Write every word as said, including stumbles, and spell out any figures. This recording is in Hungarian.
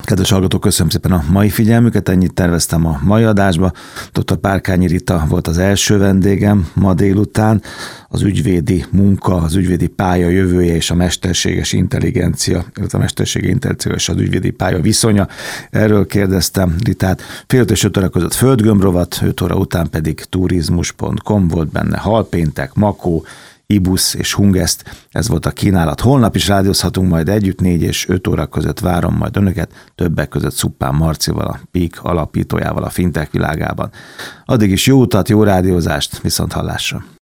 Kedves hallgatók, köszönöm szépen a mai figyelmüket, ennyit terveztem a mai adásba. doktor Párkányi Rita volt az első vendégem ma délután. Az ügyvédi munka, az ügyvédi pálya jövője és a mesterséges intelligencia, illetve a mesterséges intelligencia és az ügyvédi pálya viszonya. Erről kérdeztem Ritát. Fél öt és öt óra között Földgömbrovat, öt óra után pedig turizmus pont com, volt benne halpéntek, makó, Ibusz és Hungest, ez volt a kínálat. Holnap is rádiózhatunk majd együtt, négy és öt óra között várom majd önöket, többek között Szuppán Marcival, a Peak alapítójával a fintech világában. Addig is jó utat, jó rádiózást, viszont hallásra!